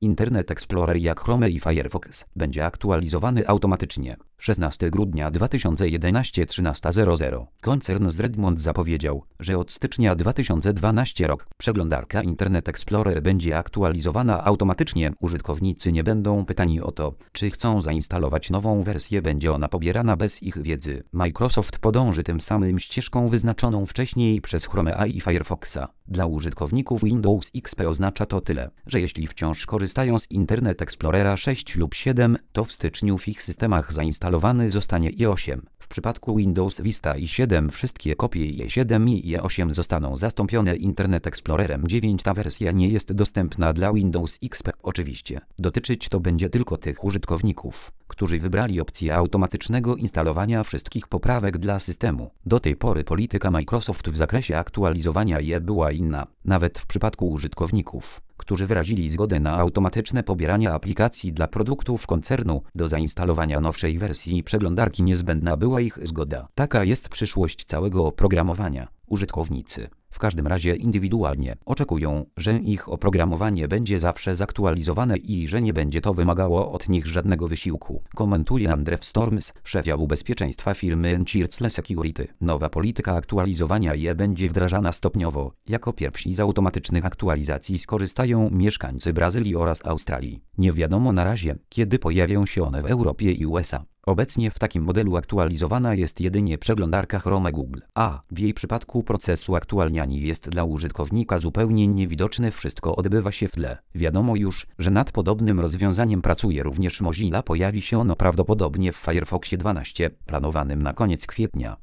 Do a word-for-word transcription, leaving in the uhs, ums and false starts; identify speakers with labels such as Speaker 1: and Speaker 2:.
Speaker 1: Internet Explorer jak Chrome i Firefox będzie aktualizowany automatycznie. szesnastego grudnia dwa tysiące jedenastego trzynasta zero zero. Koncern z Redmond zapowiedział, że od stycznia dwa tysiące dwunastego roku przeglądarka Internet Explorer będzie aktualizowana automatycznie. Użytkownicy nie będą pytani o to, czy chcą zainstalować nową wersję. Będzie ona pobierana bez ich wiedzy. Microsoft podąży tym samym ścieżką wyznaczoną wcześniej przez Chrome'a i Firefoxa. Dla użytkowników Windows X P oznacza to tyle, że jeśli wciąż korzystają z Internet Explorera sześć lub siedem, to w styczniu w ich systemach zainstalowany zostanie i osiem. W przypadku Windows Vista i siedem wszystkie kopie i siedem i osiem zostaną zastąpione Internet Explorerem dziewięć. Ta wersja nie jest dostępna dla Windows X P. Oczywiście, dotyczyć to będzie tylko tych użytkowników, którzy wybrali opcję automatycznego instalowania wszystkich poprawek dla systemu. Do tej pory polityka Microsoft w zakresie aktualizowania je była inna. Nawet w przypadku użytkowników, którzy wyrazili zgodę na automatyczne pobieranie aplikacji dla produktów koncernu, do zainstalowania nowszej wersji przeglądarki niezbędna była ich zgoda. Taka jest przyszłość całego oprogramowania. Użytkownicy, w każdym razie indywidualnie, oczekują, że ich oprogramowanie będzie zawsze zaktualizowane i że nie będzie to wymagało od nich żadnego wysiłku, komentuje Andrew Storms, szef działu bezpieczeństwa firmy Encircle Security. Nowa polityka aktualizowania je będzie wdrażana stopniowo. Jako pierwsi z automatycznych aktualizacji skorzystają mieszkańcy Brazylii oraz Australii. Nie wiadomo na razie, kiedy pojawią się one w Europie i U S A. Obecnie w takim modelu aktualizowana jest jedynie przeglądarka Chrome Google, a w jej przypadku procesu aktualniania jest dla użytkownika zupełnie niewidoczny, wszystko odbywa się w tle. Wiadomo już, że nad podobnym rozwiązaniem pracuje również Mozilla. Pojawi się ono prawdopodobnie w Firefoxie dwanaście, planowanym na koniec kwietnia.